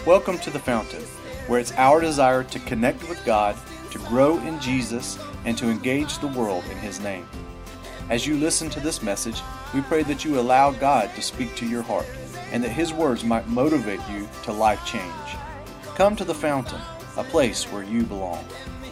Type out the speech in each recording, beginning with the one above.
Welcome to The Fountain, where it's our desire to connect with God, to grow in Jesus, and to engage the world in His name. As you listen to this message, we pray that you allow God to speak to your heart, and that His words might motivate you to life change. Come to The Fountain, a place where you belong.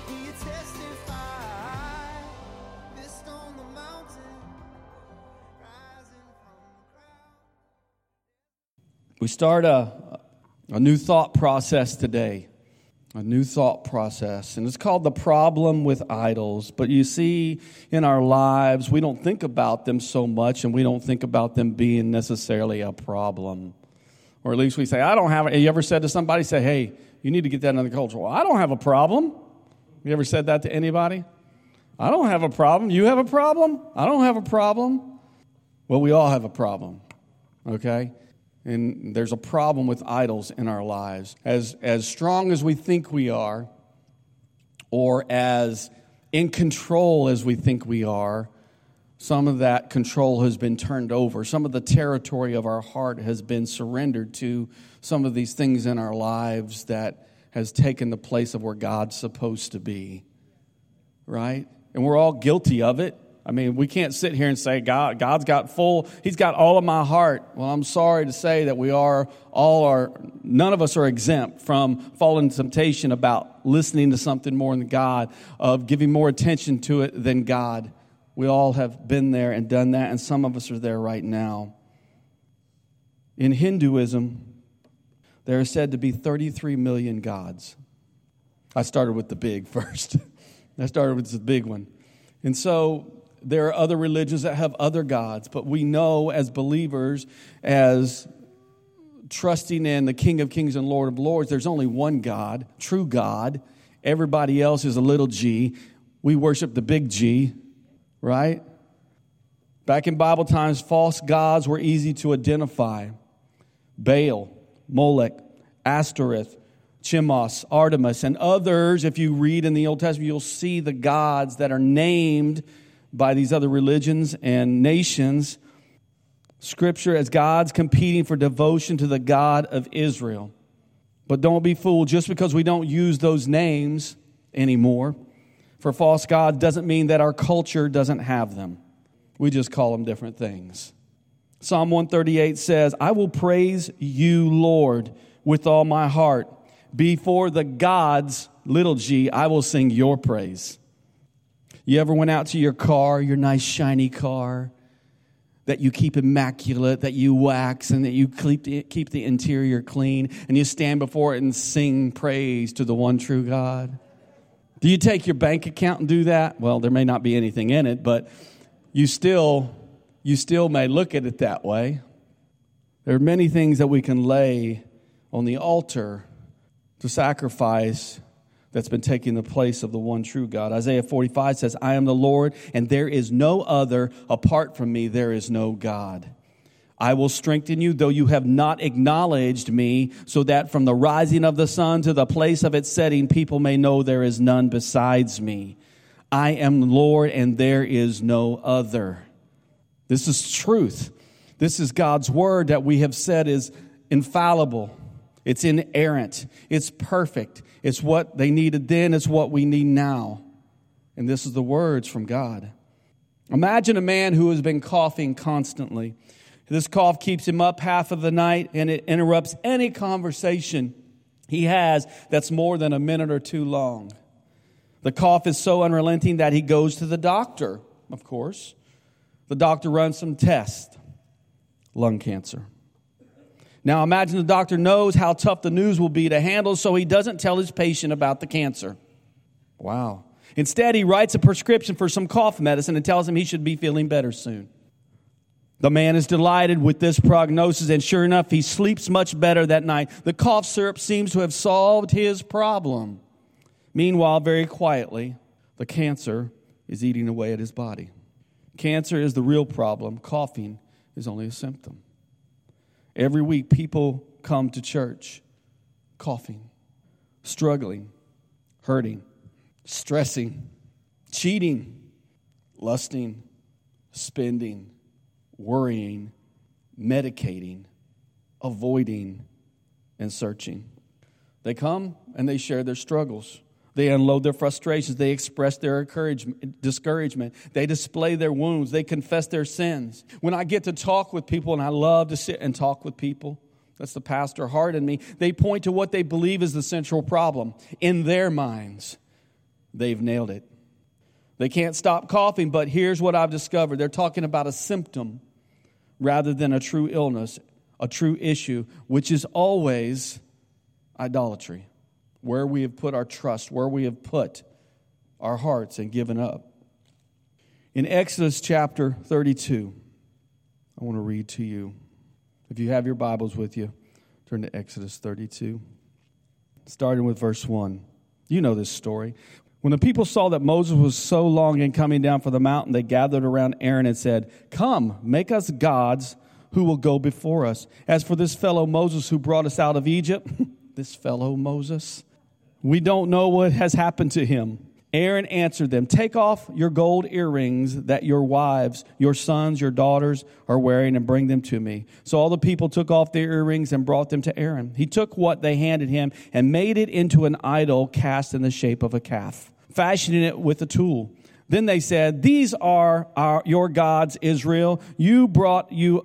We start a new thought process today, a new thought process, and it's called the problem with idols. But you see, in our lives, we don't think about them so much, and we don't think about them being necessarily a problem. Or at least we say, I don't have it. You ever said to somebody, say, hey, you need to get that under control. Well, I don't have a problem. You ever said that to anybody? I don't have a problem. You have a problem? I don't have a problem. Well, we all have a problem, okay? And there's a problem with idols in our lives. As strong as we think we are, or as in control as we think we are, some of that control has been turned over. Some of the territory of our heart has been surrendered to some of these things in our lives that has taken the place of where God's supposed to be. Right? And we're all guilty of it. I mean, we can't sit here and say, He's got all of my heart. Well, I'm sorry to say that none of us are exempt from falling into temptation about listening to something more than God, of giving more attention to it than God. We all have been there and done that, and some of us are there right now. In Hinduism, there are said to be 33 million gods. I started with the big first. I started with the big one. And so there are other religions that have other gods, but we know as believers, as trusting in the King of Kings and Lord of Lords, there's only one God, true God. Everybody else is a little g. We worship the big G, right? Back in Bible times, false gods were easy to identify. Baal, Molech, Ashtoreth, Chemosh, Artemis, and others. If you read in the Old Testament, you'll see the gods that are named by these other religions and nations. Scripture as gods competing for devotion to the God of Israel. But don't be fooled, just because we don't use those names anymore for false gods doesn't mean that our culture doesn't have them. We just call them different things. Psalm 138 says, I will praise you, Lord, with all my heart. Before the gods, little g, I will sing your praise. You ever went out to your car, your nice shiny car, that you keep immaculate, that you wax, and that you keep the interior clean, and you stand before it and sing praise to the one true God? Do you take your bank account and do that? Well, there may not be anything in it, but you still may look at it that way. There are many things that we can lay on the altar to sacrifice that's been taking the place of the one true God. Isaiah 45 says, I am the Lord, and there is no other. Apart from me, there is no God. I will strengthen you, though you have not acknowledged me, so that from the rising of the sun to the place of its setting, people may know there is none besides me. I am the Lord, and there is no other. This is truth. This is God's word that we have said is infallible. It's inerrant. It's perfect. It's what they needed then. It's what we need now. And this is the words from God. Imagine a man who has been coughing constantly. This cough keeps him up half of the night, and it interrupts any conversation he has that's more than a minute or two long. The cough is so unrelenting that he goes to the doctor, of course. The doctor runs some tests. Lung cancer. Now imagine the doctor knows how tough the news will be to handle, so he doesn't tell his patient about the cancer. Wow. Instead, he writes a prescription for some cough medicine and tells him he should be feeling better soon. The man is delighted with this prognosis, and sure enough, he sleeps much better that night. The cough syrup seems to have solved his problem. Meanwhile, very quietly, the cancer is eating away at his body. Cancer is the real problem. Coughing is only a symptom. Every week, people come to church coughing, struggling, hurting, stressing, cheating, lusting, spending, worrying, medicating, avoiding, and searching. They come and they share their struggles. They unload their frustrations. They express their discouragement. They display their wounds. They confess their sins. When I get to talk with people, and I love to sit and talk with people, that's the pastor heart in me, they point to what they believe is the central problem. In their minds, they've nailed it. They can't stop coughing, but here's what I've discovered. They're talking about a symptom rather than a true illness, a true issue, which is always idolatry. Where we have put our trust, where we have put our hearts and given up. In Exodus chapter 32, I want to read to you. If you have your Bibles with you, turn to Exodus 32, starting with verse 1. You know this story. When the people saw that Moses was so long in coming down from the mountain, they gathered around Aaron and said, "Come, make us gods who will go before us. As for this fellow Moses who brought us out of Egypt," this fellow Moses, "we don't know what has happened to him." Aaron answered them, "Take off your gold earrings that your wives, your sons, your daughters are wearing and bring them to me." So all the people took off their earrings and brought them to Aaron. He took what they handed him and made it into an idol cast in the shape of a calf, fashioning it with a tool. Then they said, "These are your gods, Israel, who brought you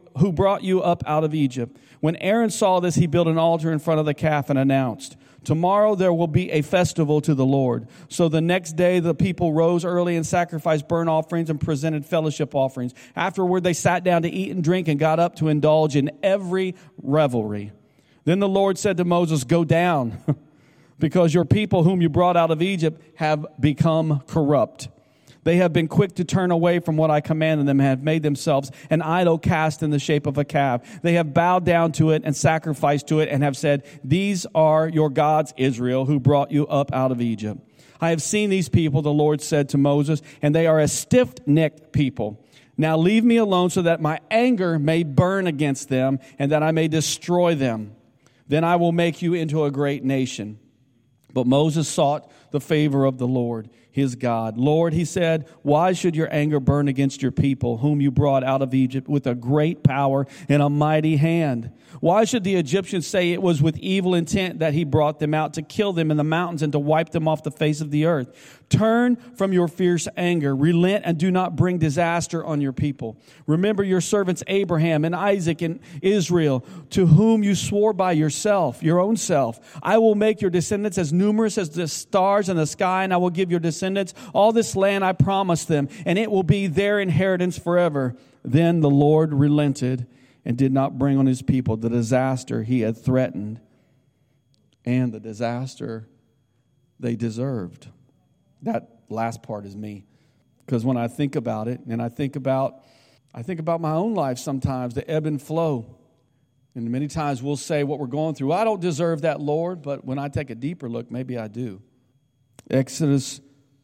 up out of Egypt." When Aaron saw this, he built an altar in front of the calf and announced, "Tomorrow there will be a festival to the Lord." So the next day the people rose early and sacrificed burnt offerings and presented fellowship offerings. Afterward they sat down to eat and drink and got up to indulge in every revelry. Then the Lord said to Moses, "Go down, because your people whom you brought out of Egypt have become corrupt. They have been quick to turn away from what I commanded them and have made themselves an idol cast in the shape of a calf. They have bowed down to it and sacrificed to it and have said, 'These are your gods, Israel, who brought you up out of Egypt.' I have seen these people," the Lord said to Moses, "and they are a stiff-necked people. Now leave me alone so that my anger may burn against them and that I may destroy them. Then I will make you into a great nation." But Moses sought the favor of the Lord, his God. "Lord," he said, "why should your anger burn against your people, whom you brought out of Egypt with a great power and a mighty hand? Why should the Egyptians say it was with evil intent that he brought them out to kill them in the mountains and to wipe them off the face of the earth? Turn from your fierce anger, relent, and do not bring disaster on your people. Remember your servants Abraham and Isaac and Israel, to whom you swore by yourself, your own self. I will make your descendants as numerous as the stars in the sky, and I will give your descendants all this land I promised them, and it will be their inheritance forever." Then the Lord relented and did not bring on his people the disaster he had threatened and the disaster they deserved. That last part is me. Because when I think about it, and I think about my own life sometimes, the ebb and flow. And many times we'll say what we're going through, "I don't deserve that, Lord," but when I take a deeper look, maybe I do. Exodus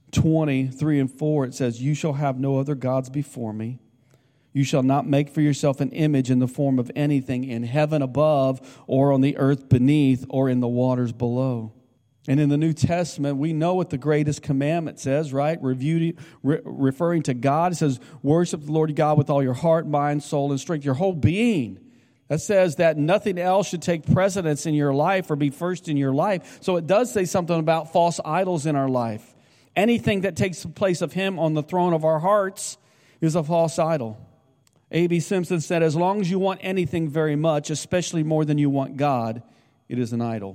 20:3 and 4, it says, "You shall have no other gods before me. You shall not make for yourself an image in the form of anything in heaven above or on the earth beneath or in the waters below." And in the New Testament, we know what the greatest commandment says, right? Referring to God, it says, "Worship the Lord God with all your heart, mind, soul, and strength," your whole being. That says that nothing else should take precedence in your life or be first in your life. So it does say something about false idols in our life. Anything that takes the place of him on the throne of our hearts is a false idol. A.B. Simpson said, "As long as you want anything very much, especially more than you want God, it is an idol."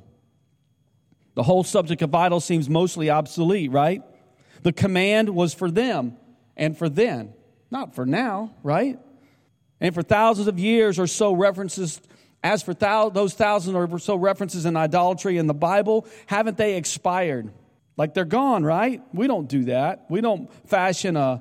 The whole subject of idols seems mostly obsolete, right? The command was for them and for then, not for now, right? And for thousands of years or so references, as for those thousands or so references in idolatry in the Bible, haven't they expired? Like they're gone, right? We don't do that. We don't fashion a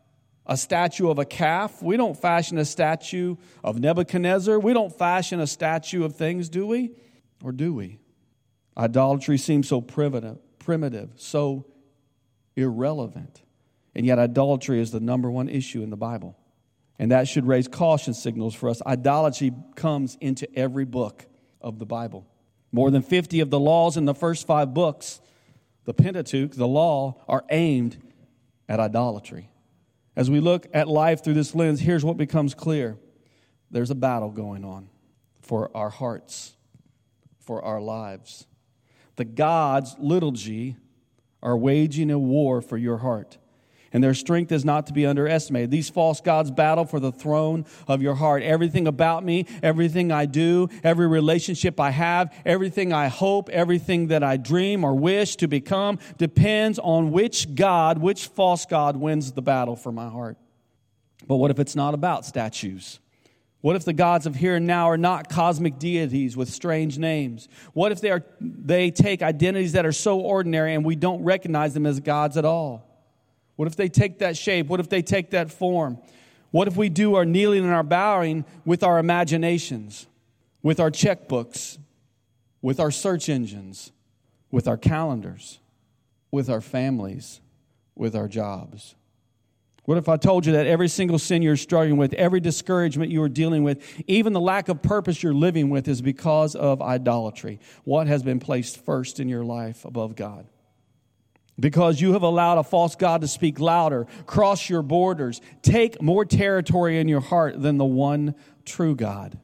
statue of a calf. We don't fashion a statue of Nebuchadnezzar. We don't fashion a statue of things, do we? Or do we? Idolatry seems so primitive, so irrelevant. And yet idolatry is the number one issue in the Bible. And that should raise caution signals for us. Idolatry comes into every book of the Bible. More than 50 of the laws in the first 5 books, the Pentateuch, the law, are aimed at idolatry. As we look at life through this lens, here's what becomes clear. There's a battle going on for our hearts, for our lives. The gods, little g, are waging a war for your heart. And their strength is not to be underestimated. These false gods battle for the throne of your heart. Everything about me, everything I do, every relationship I have, everything I hope, everything that I dream or wish to become depends on which false god wins the battle for my heart. But what if it's not about statues? What if the gods of here and now are not cosmic deities with strange names? What if they take identities that are so ordinary and we don't recognize them as gods at all? What if they take that shape? What if they take that form? What if we do our kneeling and our bowing with our imaginations, with our checkbooks, with our search engines, with our calendars, with our families, with our jobs? What if I told you that every single sin you're struggling with, every discouragement you are dealing with, even the lack of purpose you're living with is because of idolatry? What has been placed first in your life above God? Because you have allowed a false god to speak louder, cross your borders, take more territory in your heart than the one true God.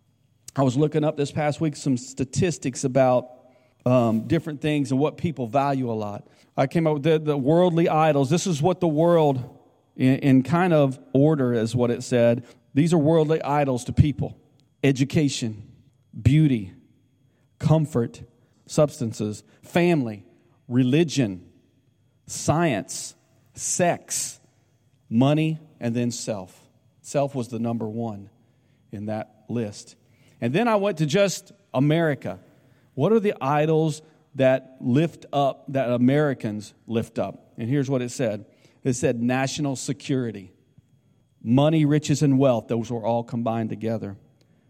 I was looking up this past week some statistics about different things and what people value a lot. I came up with the worldly idols. This is what the world, in kind of order is what it said. These are worldly idols to people. Education, beauty, comfort, substances, family, religion, science, sex, money, and then self. Self was the number one in that list. And then I went to just America. What are the idols that lift up, that Americans lift up? And here's what it said. It said national security, money, riches, and wealth. Those were all combined together.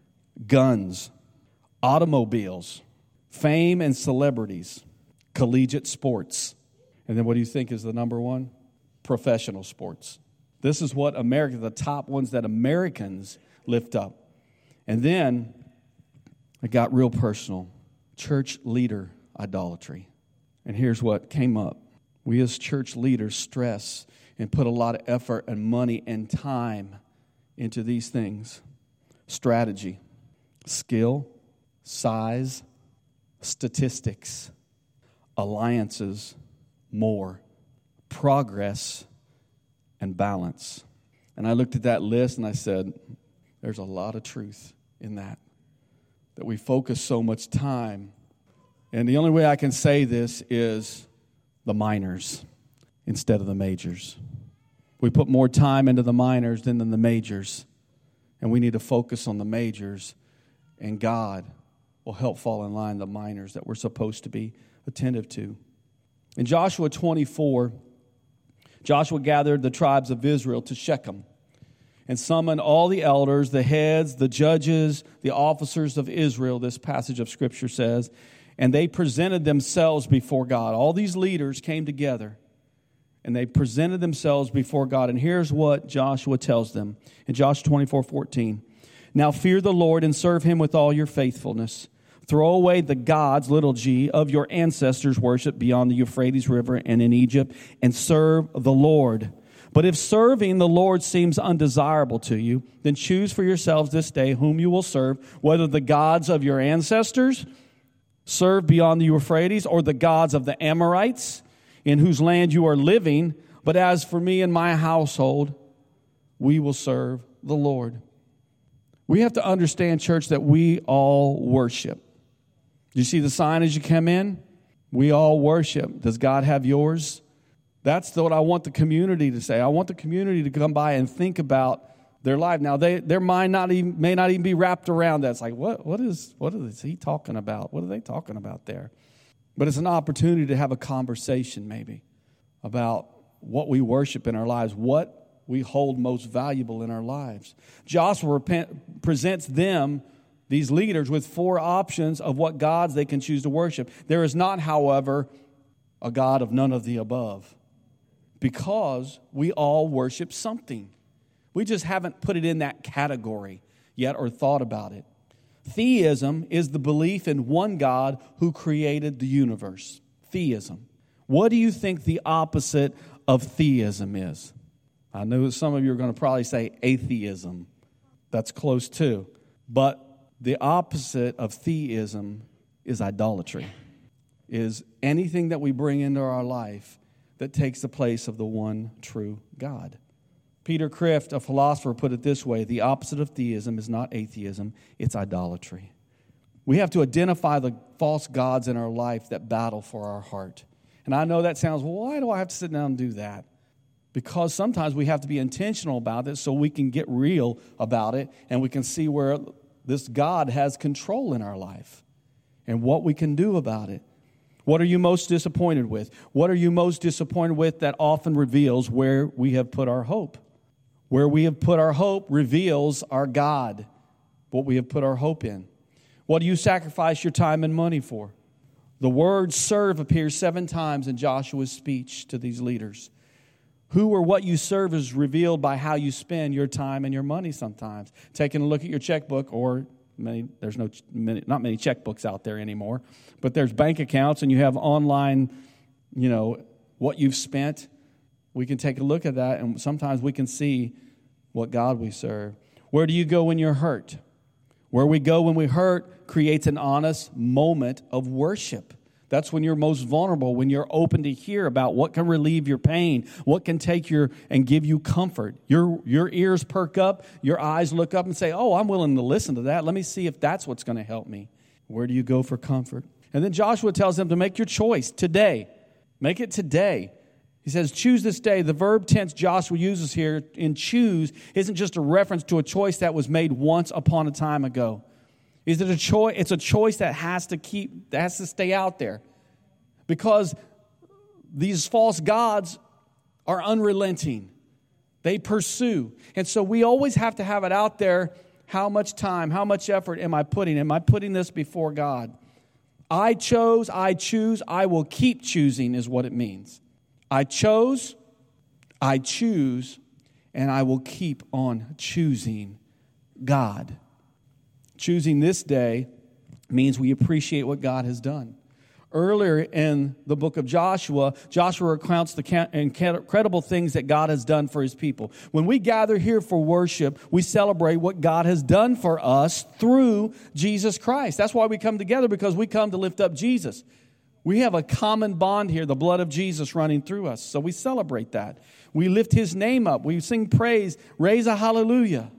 Guns, automobiles, fame and celebrities, collegiate sports. And then what do you think is the number one? Professional sports. This is what the top ones that Americans lift up. And then it got real personal. Church leader idolatry. And here's what came up. We as church leaders stress and put a lot of effort and money and time into these things. Strategy, skill, size, statistics, alliances, more, progress, and balance. And I looked at that list and I said, there's a lot of truth in that we focus so much time. And the only way I can say this is the minors instead of the majors. We put more time into the minors than in the majors. And we need to focus on the majors. And God will help fall in line the minors that we're supposed to be attentive to. In Joshua 24, Joshua gathered the tribes of Israel to Shechem and summoned all the elders, the heads, the judges, the officers of Israel, this passage of Scripture says, and they presented themselves before God. All these leaders came together and they presented themselves before God. And here's what Joshua tells them in Joshua 24:14. Now fear the Lord and serve him with all your faithfulness. Throw away the gods, little g, of your ancestors' worship beyond the Euphrates River and in Egypt, and serve the Lord. But if serving the Lord seems undesirable to you, then choose for yourselves this day whom you will serve, whether the gods of your ancestors serve beyond the Euphrates, or the gods of the Amorites, in whose land you are living. But as for me and my household, we will serve the Lord. We have to understand, church, that we all worship. You see the sign as you come in? We all worship. Does God have yours? That's what I want the community to say. I want the community to come by and think about their life. Now, their mind may not even be wrapped around that. It's like, what is he talking about? What are they talking about there? But it's an opportunity to have a conversation maybe about what we worship in our lives, what we hold most valuable in our lives. Joshua presents them, these leaders, with 4 options of what gods they can choose to worship. There is not, however, a God of none of the above, because we all worship something. We just haven't put it in that category yet or thought about it. Theism is the belief in one God who created the universe. Theism. What do you think the opposite of theism is? I know some of you are going to probably say atheism. That's close too. But the opposite of theism is idolatry. is anything that we bring into our life that takes the place of the one true God. Peter Kreeft, a philosopher, put it this way: the opposite of theism is not atheism, it's idolatry. We have to identify the false gods in our life that battle for our heart. And I know that sounds, well, why do I have to sit down and do that? Because sometimes we have to be intentional about it so we can get real about it and we can see where this God has control in our life and what we can do about it. What are you most disappointed with? What are you most disappointed with? That often reveals where we have put our hope. Where we have put our hope reveals our God, what we have put our hope in. What do you sacrifice your time and money for? The word serve appears 7 times in Joshua's speech to these leaders. Who or what you serve is revealed by how you spend your time and your money sometimes. Taking a look at your checkbook, or there's not many checkbooks out there anymore, but there's bank accounts and you have online, what you've spent. We can take a look at that, and sometimes we can see what God we serve. Where do you go when you're hurt? Where we go when we hurt creates an honest moment of worship. That's when you're most vulnerable, when you're open to hear about what can relieve your pain, what can take and give you comfort. Your ears perk up, your eyes look up and say, oh, I'm willing to listen to that. Let me see if that's what's going to help me. Where do you go for comfort? And then Joshua tells them to make your choice today. Make it today. He says, choose this day. The verb tense Joshua uses here in choose isn't just a reference to a choice that was made once upon a time ago. Is it a choice? It's a choice that has to stay out there. Because these false gods are unrelenting. They pursue. And so we always have to have it out there. How much time, how much effort am I putting? Am I putting this before God? I chose, I choose, I will keep choosing is what it means. I chose, I choose, and I will keep on choosing God. Choosing this day means we appreciate what God has done. Earlier in the book of Joshua, Joshua recounts the incredible things that God has done for his people. When we gather here for worship, we celebrate what God has done for us through Jesus Christ. That's why we come together, because we come to lift up Jesus. We have a common bond here, the blood of Jesus running through us. So we celebrate that. We lift his name up. We sing praise, raise a hallelujah.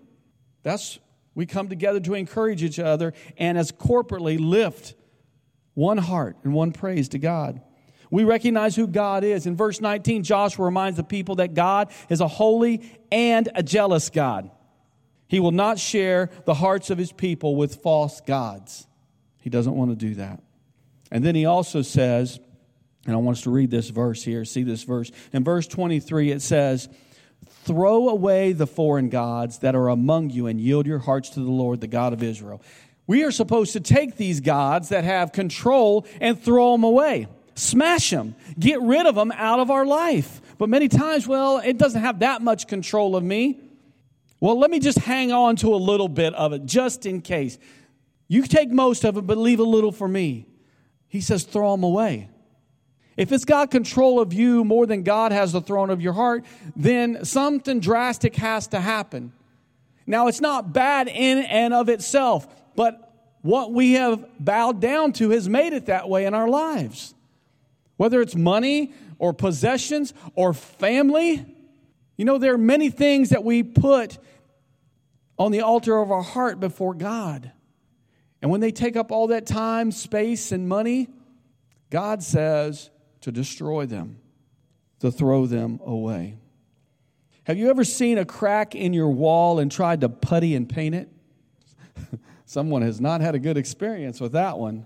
We come together to encourage each other and as corporately lift one heart and one praise to God. We recognize who God is. In verse 19, Joshua reminds the people that God is a holy and a jealous God. He will not share the hearts of his people with false gods. He doesn't want to do that. And then he also says, and I want us to read this verse here, see this verse. In verse 23, it says, throw away the foreign gods that are among you and yield your hearts to the Lord, the God of Israel. We are supposed to take these gods that have control and throw them away. Smash them. Get rid of them out of our life. But many times, it doesn't have that much control of me. Well, let me just hang on to a little bit of it just in case. You take most of it, but leave a little for me. He says, throw them away. If it's got control of you more than God has the throne of your heart, then something drastic has to happen. Now, it's not bad in and of itself, but what we have bowed down to has made it that way in our lives. Whether it's money or possessions or family, there are many things that we put on the altar of our heart before God. And when they take up all that time, space, and money, God says to destroy them, to throw them away. Have you ever seen a crack in your wall and tried to putty and paint it? Someone has not had a good experience with that one.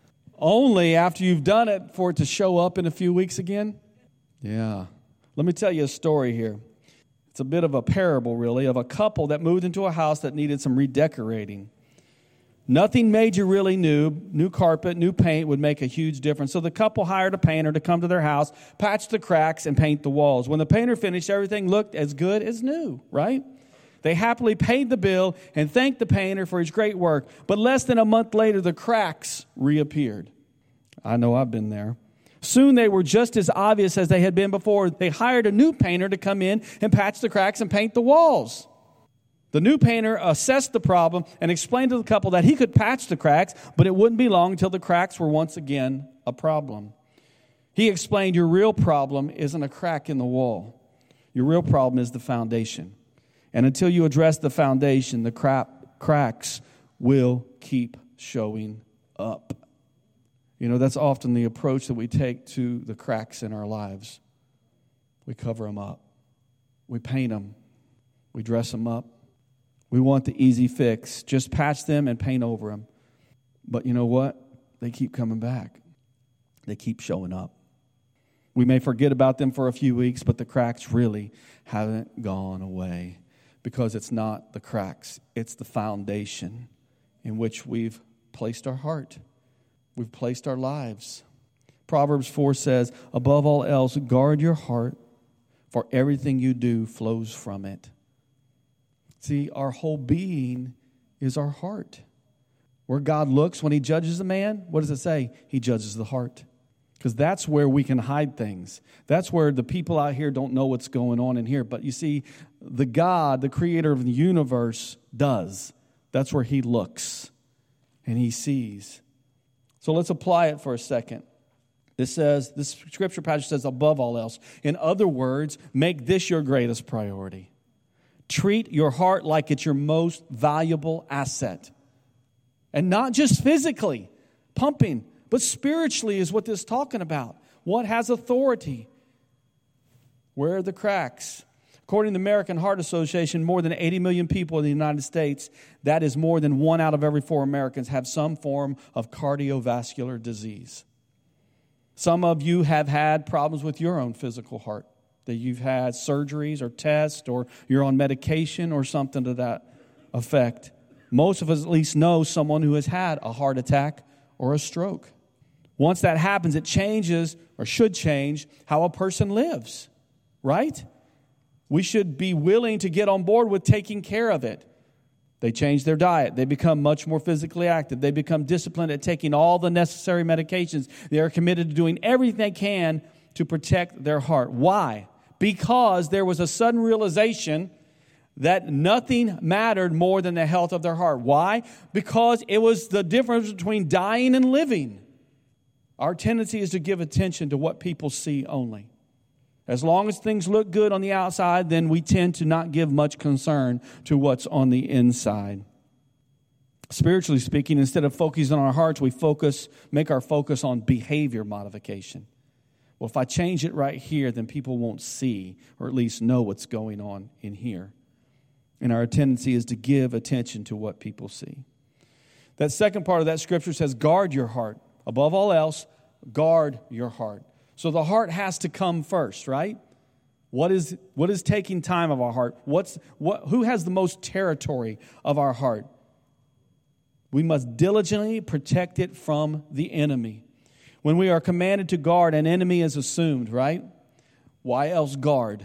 Only after you've done it for it to show up in a few weeks again? Yeah. Let me tell you a story here. It's a bit of a parable, really, of a couple that moved into a house that needed some redecorating. Nothing major really new carpet, new paint would make a huge difference. So the couple hired a painter to come to their house, patch the cracks, and paint the walls. When the painter finished, everything looked as good as new, right? They happily paid the bill and thanked the painter for his great work. But less than a month later, the cracks reappeared. I know I've been there. Soon they were just as obvious as they had been before. They hired a new painter to come in and patch the cracks and paint the walls. The new painter assessed the problem and explained to the couple that he could patch the cracks, but it wouldn't be long until the cracks were once again a problem. He explained your real problem isn't a crack in the wall. Your real problem is the foundation. And until you address the foundation, the cracks will keep showing up. You know, that's often the approach that we take to the cracks in our lives. We cover them up. We paint them. We dress them up. We want the easy fix. Just patch them and paint over them. But you know what? They keep coming back. They keep showing up. We may forget about them for a few weeks, but the cracks really haven't gone away, because it's not the cracks. It's the foundation in which we've placed our heart. We've placed our lives. Proverbs 4 says, above all else, guard your heart, for everything you do flows from it. See, our whole being is our heart. Where God looks when he judges a man, what does it say? He judges the heart. Because that's where we can hide things. That's where the people out here don't know what's going on in here. But you see, the God, the creator of the universe, does. That's where he looks and he sees. So let's apply it for a second. This scripture passage says, above all else. In other words, make this your greatest priority. Treat your heart like it's your most valuable asset. And not just physically pumping, but spiritually is what this is talking about. What has authority? Where are the cracks? According to the American Heart Association, more than 80 million people in the United States, that is more than 1 out of every 4 Americans, have some form of cardiovascular disease. Some of you have had problems with your own physical heart, that you've had surgeries or tests, or you're on medication or something to that effect. Most of us at least know someone who has had a heart attack or a stroke. Once that happens, it changes, or should change, how a person lives, right? We should be willing to get on board with taking care of it. They change their diet. They become much more physically active. They become disciplined at taking all the necessary medications. They are committed to doing everything they can to protect their heart. Why? Because there was a sudden realization that nothing mattered more than the health of their heart. Why? Because it was the difference between dying and living. Our tendency is to give attention to what people see only. As long as things look good on the outside, then we tend to not give much concern to what's on the inside. Spiritually speaking, instead of focusing on our hearts, we make our focus on behavior modification. Well, if I change it right here, then people won't see, or at least know what's going on in here. And our tendency is to give attention to what people see. That second part of that scripture says, guard your heart. Above all else, guard your heart. So the heart has to come first, right? What is taking time of our heart? Who has the most territory of our heart? We must diligently protect it from the enemy. When we are commanded to guard, an enemy is assumed, right? Why else guard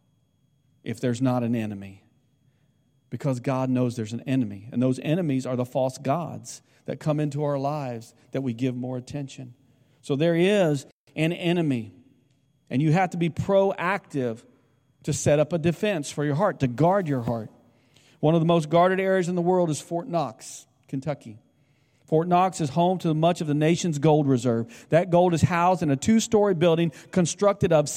if there's not an enemy? Because God knows there's an enemy. And those enemies are the false gods that come into our lives that we give more attention. So there is an enemy. And you have to be proactive to set up a defense for your heart, to guard your heart. One of the most guarded areas in the world is Fort Knox, Kentucky. Fort Knox is home to much of the nation's gold reserve. That gold is housed in a 2-story building constructed of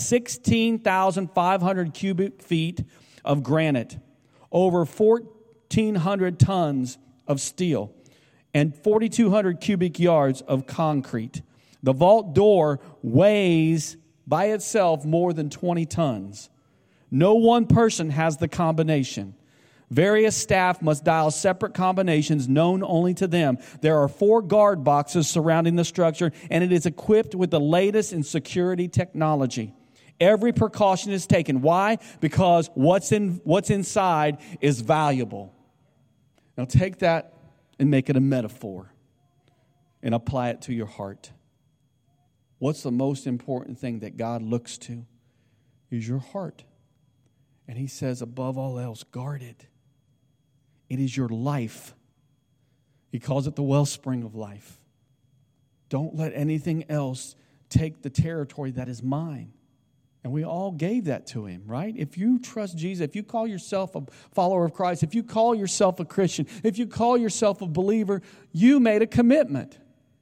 16,500 cubic feet of granite, over 1,400 tons of steel, and 4,200 cubic yards of concrete. The vault door weighs by itself more than 20 tons. No one person has the combination. Various staff must dial separate combinations known only to them. There are 4 guard boxes surrounding the structure, and it is equipped with the latest in security technology. Every precaution is taken. Why? Because what's inside is valuable. Now take that and make it a metaphor and apply it to your heart. What's the most important thing that God looks to? Is your heart. And he says, above all else, guard it. It is your life. He calls it the wellspring of life. Don't let anything else take the territory that is mine. And we all gave that to him, right? If you trust Jesus, if you call yourself a follower of Christ, if you call yourself a Christian, if you call yourself a believer, you made a commitment.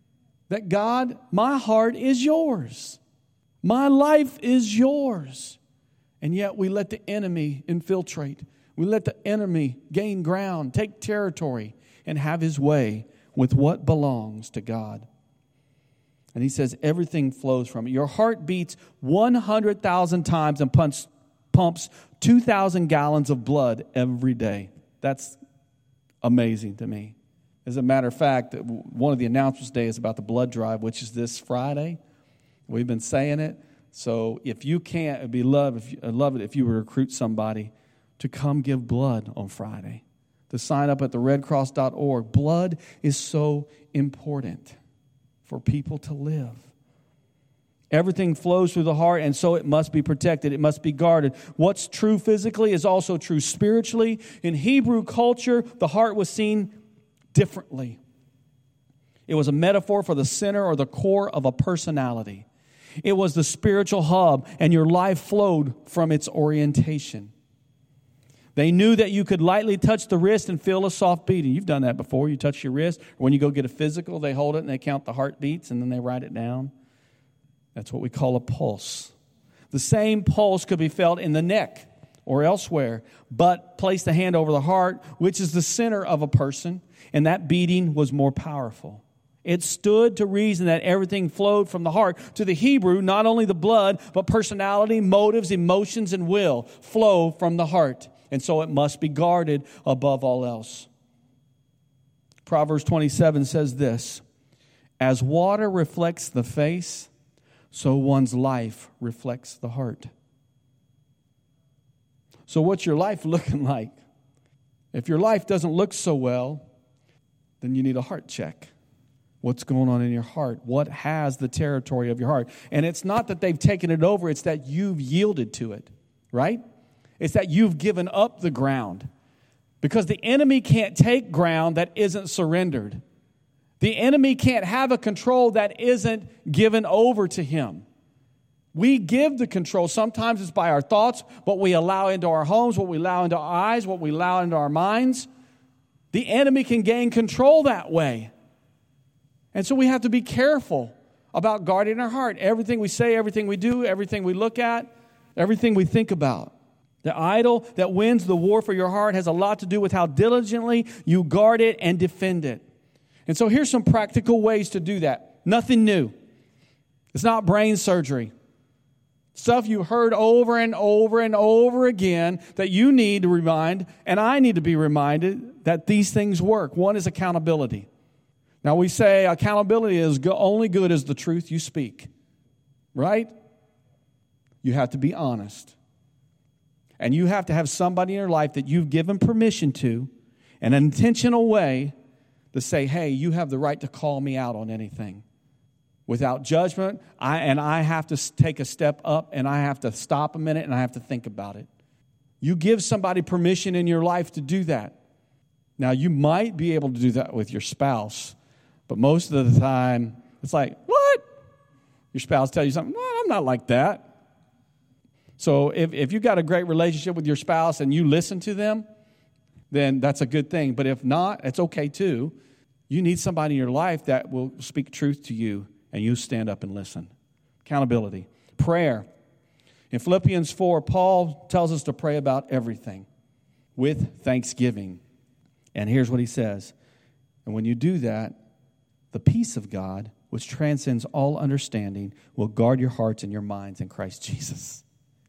That God, my heart is yours. My life is yours. And yet we let the enemy infiltrate. We let the enemy gain ground, take territory, and have his way with what belongs to God. And he says everything flows from it. Your heart beats 100,000 times and pumps 2,000 gallons of blood every day. That's amazing to me. As a matter of fact, one of the announcements today is about the blood drive, which is this Friday. We've been saying it. So if you can't, it'd be love it if you would recruit somebody to come give blood on Friday. To sign up at the redcross.org. Blood is so important for people to live. Everything flows through the heart, and so it must be protected. It must be guarded. What's true physically is also true spiritually. In Hebrew culture, the heart was seen differently. It was a metaphor for the center or the core of a personality. It was the spiritual hub, and your life flowed from its orientation. They knew that you could lightly touch the wrist and feel a soft beating. You've done that before. You touch your wrist. Or when you go get a physical, they hold it and they count the heartbeats and then they write it down. That's what we call a pulse. The same pulse could be felt in the neck or elsewhere, but place the hand over the heart, which is the center of a person, and that beating was more powerful. It stood to reason that everything flowed from the heart. To the Hebrew, not only the blood, but personality, motives, emotions, and will flow from the heart. And so it must be guarded above all else. Proverbs 27 says this, as water reflects the face, so one's life reflects the heart. So what's your life looking like? If your life doesn't look so well, then you need a heart check. What's going on in your heart? What has the territory of your heart? And it's not that they've taken it over, it's that you've yielded to it, right? It's that you've given up the ground. Because the enemy can't take ground that isn't surrendered. The enemy can't have a control that isn't given over to him. We give the control. Sometimes it's by our thoughts, what we allow into our homes, what we allow into our eyes, what we allow into our minds. The enemy can gain control that way. And so we have to be careful about guarding our heart. Everything we say, everything we do, everything we look at, everything we think about. The idol that wins the war for your heart has a lot to do with how diligently you guard it and defend it. And so here's some practical ways to do that. Nothing new. It's not brain surgery. Stuff you heard over and over and over again that you need to remind, and I need to be reminded that these things work. One is accountability. Now we say accountability is only good as the truth you speak. Right? You have to be honest. And you have to have somebody in your life that you've given permission to, in an intentional way, to say, hey, you have the right to call me out on anything. Without judgment, I have to take a step up, and I have to stop a minute, and I have to think about it. You give somebody permission in your life to do that. Now, you might be able to do that with your spouse, but most of the time, it's like, what? Your spouse tells you something, well, I'm not like that. So if you've got a great relationship with your spouse and you listen to them, then that's a good thing. But if not, it's okay too. You need somebody in your life that will speak truth to you, and you stand up and listen. Accountability. Prayer. In Philippians 4, Paul tells us to pray about everything with thanksgiving. And here's what he says. And when you do that, the peace of God, which transcends all understanding, will guard your hearts and your minds in Christ Jesus.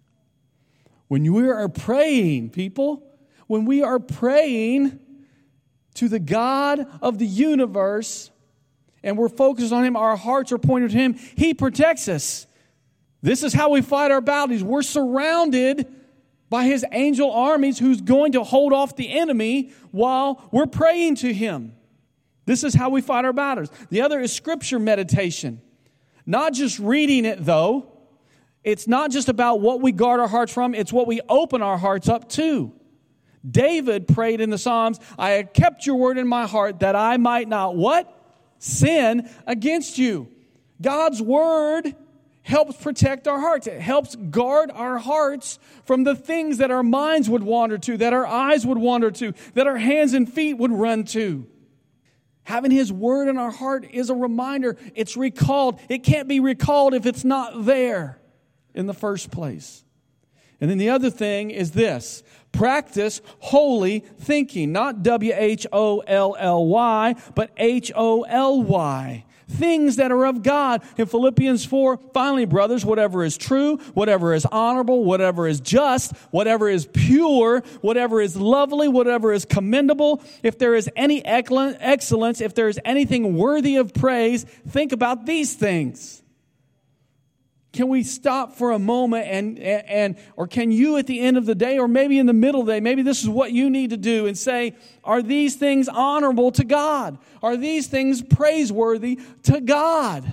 When we are praying, people, when we are praying to the God of the universe and we're focused on Him, our hearts are pointed to Him, He protects us. This is how we fight our battles. We're surrounded by His angel armies who's going to hold off the enemy while we're praying to Him. This is how we fight our battles. The other is scripture meditation. Not just reading it, though. It's not just about what we guard our hearts from. It's what we open our hearts up to. David prayed in the Psalms, I have kept your word in my heart that I might not what? Sin against you. God's word helps protect our hearts. It helps guard our hearts from the things that our minds would wander to, that our eyes would wander to, that our hands and feet would run to. Having His Word in our heart is a reminder. It's recalled. It can't be recalled if it's not there in the first place. And then the other thing is this. Practice holy thinking. Not W-H-O-L-L-Y, but H-O-L-Y. Things that are of God. In Philippians 4, finally, brothers, whatever is true, whatever is honorable, whatever is just, whatever is pure, whatever is lovely, whatever is commendable, if there is any excellence, if there is anything worthy of praise, think about these things. Can we stop for a moment or can you at the end of the day, or maybe in the middle of the day, maybe this is what you need to do and say, are these things honorable to God? Are these things praiseworthy to God?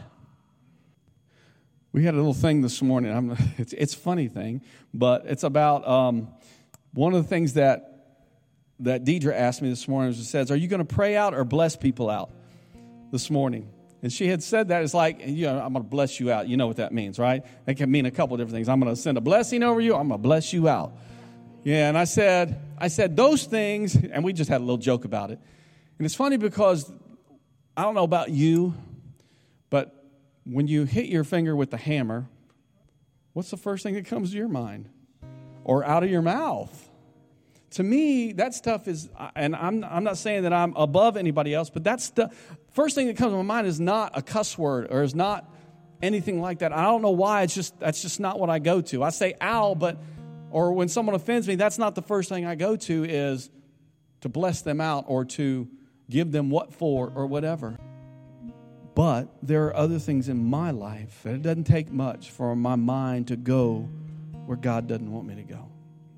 We had a little thing this morning. It's a funny thing, but it's about one of the things that Deidre asked me this morning. She says, are you going to pray out or bless people out this morning? And she had said that. It's like, I'm going to bless you out. You know what that means, right? That can mean a couple of different things. I'm going to send a blessing over you. I'm going to bless you out. Yeah, and I said those things, and we just had a little joke about it. And it's funny because I don't know about you, but when you hit your finger with the hammer, what's the first thing that comes to your mind? Or out of your mouth? To me, that stuff is, and I'm not saying that I'm above anybody else, but that's the first thing that comes to my mind is not a cuss word or is not anything like that. I don't know why. That's just not what I go to. I say ow, or when someone offends me, that's not the first thing I go to is to bless them out or to give them what for or whatever. But there are other things in my life that it doesn't take much for my mind to go where God doesn't want me to go.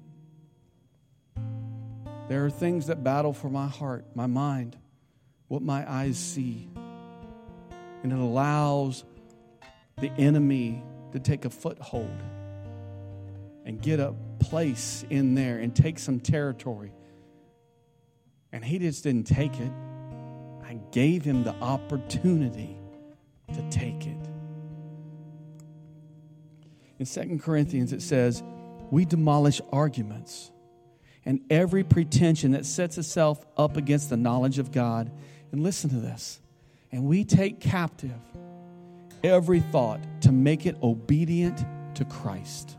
There are things that battle for my heart, my mind, what my eyes see. And it allows the enemy to take a foothold and get a place in there and take some territory. And he just didn't take it. I gave him the opportunity to take it. In 2 Corinthians it says, we demolish arguments and every pretension that sets itself up against the knowledge of God. And listen to this. And we take captive every thought to make it obedient to Christ.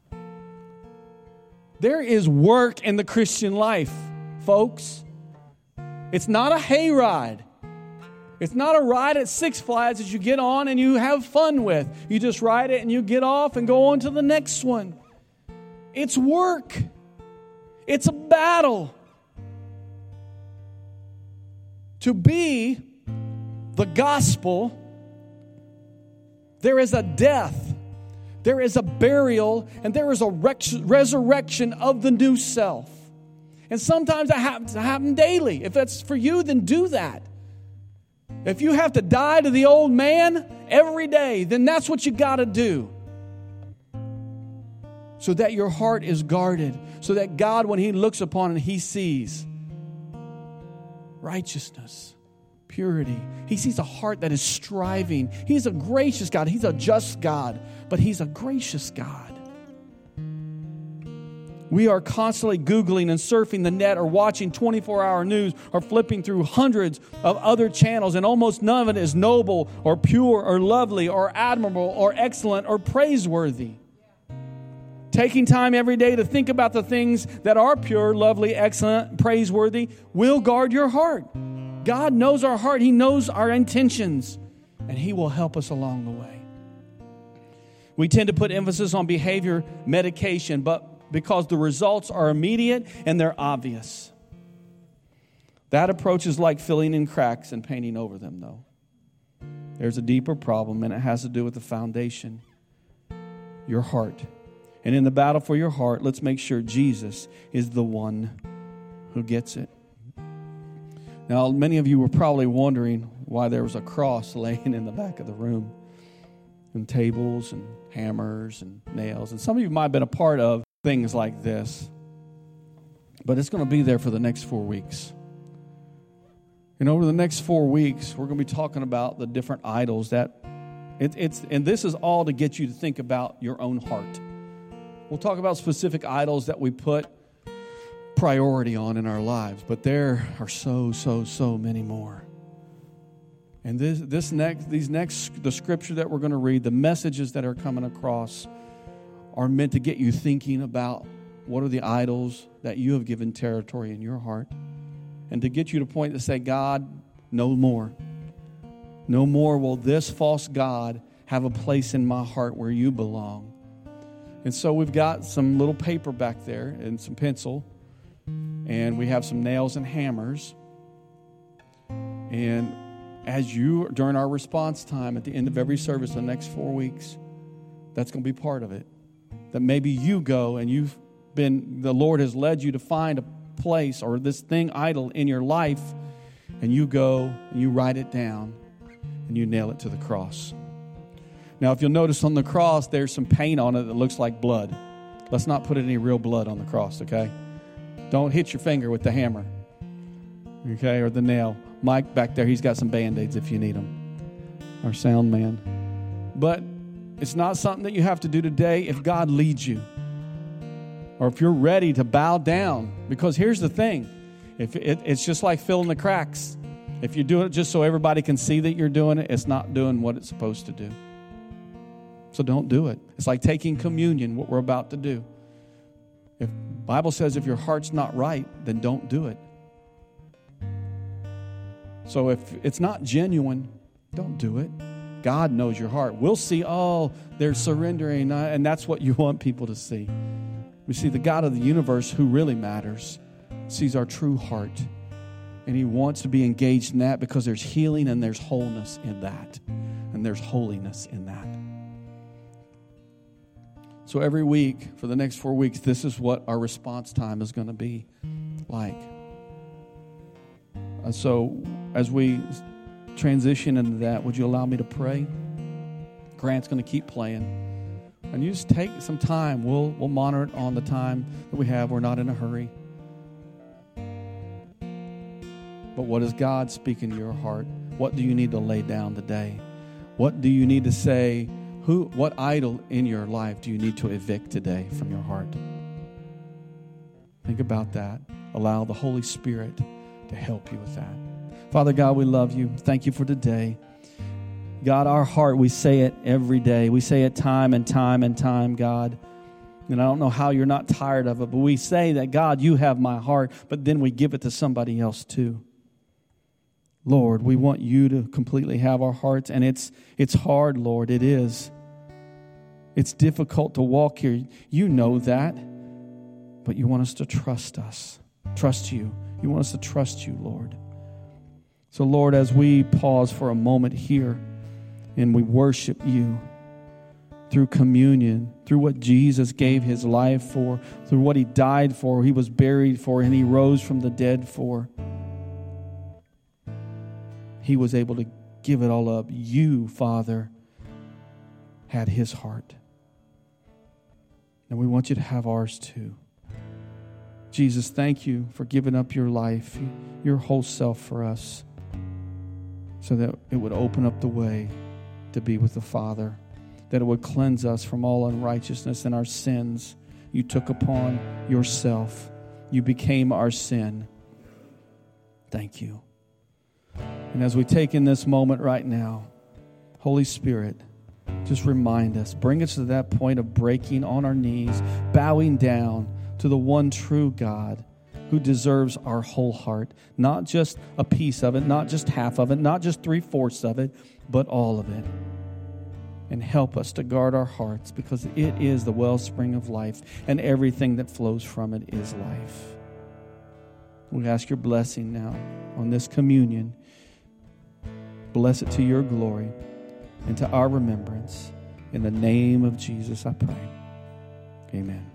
There is work in the Christian life, folks. It's not a hayride. It's not a ride at Six Flags that you get on and you have fun with. You just ride it and you get off and go on to the next one. It's work. It's a battle. To be the gospel, there is a death, there is a burial, and there is a resurrection of the new self. And sometimes that happens to happen daily. If that's for you, then do that. If you have to die to the old man every day, then that's what you got to do. So that your heart is guarded. So that God, when He looks upon it, He sees righteousness, purity. He sees a heart that is striving. He's a gracious God. He's a just God. But He's a gracious God. We are constantly Googling and surfing the net or watching 24-hour news or flipping through hundreds of other channels, and almost none of it is noble or pure or lovely or admirable or excellent or praiseworthy. Taking time every day to think about the things that are pure, lovely, excellent, praiseworthy will guard your heart. God knows our heart. He knows our intentions, and He will help us along the way. We tend to put emphasis on behavior medication, but because the results are immediate and they're obvious. That approach is like filling in cracks and painting over them, though. There's a deeper problem, and it has to do with the foundation, your heart. And in the battle for your heart, let's make sure Jesus is the one who gets it. Now, many of you were probably wondering why there was a cross laying in the back of the room, and tables and hammers and nails. And some of you might have been a part of things like this. But it's going to be there for the next 4 weeks. And over the next 4 weeks, we're going to be talking about the different idols that and this is all to get you to think about your own heart. We'll talk about specific idols that we put priority on in our lives, but there are so many more. And the scripture that we're going to read, the messages that are coming across are meant to get you thinking about what are the idols that you have given territory in your heart, and to get you to a point to say, God, no more. No more will this false god have a place in my heart where you belong. And so we've got some little paper back there and some pencil, and we have some nails and hammers. And during our response time at the end of every service the next 4 weeks, that's going to be part of it. That maybe you go and the Lord has led you to find a place or this thing idol in your life, and you go and you write it down and you nail it to the cross. Now, if you'll notice on the cross, there's some paint on it that looks like blood. Let's not put any real blood on the cross, okay? Don't hit your finger with the hammer, okay, or the nail. Mike back there, he's got some Band-Aids if you need them. Our sound man. But it's not something that you have to do today if God leads you, or if you're ready to bow down. Because here's the thing. It's just like filling the cracks. If you do it just so everybody can see that you're doing it, it's not doing what it's supposed to do. So don't do it. It's like taking communion, what we're about to do. If the Bible says if your heart's not right, then don't do it. So if it's not genuine, don't do it. God knows your heart. We'll see, they're surrendering, and that's what you want people to see. We see the God of the universe, who really matters, sees our true heart. And He wants to be engaged in that because there's healing and there's wholeness in that. And there's holiness in that. So every week, for the next 4 weeks, this is what our response time is going to be like. So as we transition into that, would you allow me to pray? Grant's going to keep playing. And you just take some time. We'll monitor it on the time that we have. We're not in a hurry. But what is God speaking to your heart? What do you need to lay down today? What do you need to say? What idol in your life do you need to evict today from your heart? Think about that. Allow the Holy Spirit to help you with that. Father God, we love you. Thank you for today. God, our heart, we say it every day. We say it time and time and time, God. And I don't know how you're not tired of it, but we say that, God, you have my heart, but then we give it to somebody else too. Lord, we want you to completely have our hearts, and it's hard, Lord. It is. It's difficult to walk here. You know that, but you want us to trust you. You want us to trust you, Lord. So, Lord, as we pause for a moment here and we worship you through communion, through what Jesus gave his life for, through what he died for, he was buried for, and he rose from the dead for, he was able to give it all up. You, Father, had his heart. And we want you to have ours too. Jesus, thank you for giving up your life, your whole self for us, so that it would open up the way to be with the Father, that it would cleanse us from all unrighteousness and our sins. You took upon yourself. You became our sin. Thank you. And as we take in this moment right now, Holy Spirit, just remind us, bring us to that point of breaking on our knees, bowing down to the one true God who deserves our whole heart, not just a piece of it, not just half of it, not just 3/4 of it, but all of it. And help us to guard our hearts, because it is the wellspring of life, and everything that flows from it is life. We ask your blessing now on this communion. Bless it to your glory and to our remembrance. In the name of Jesus, I pray. Amen.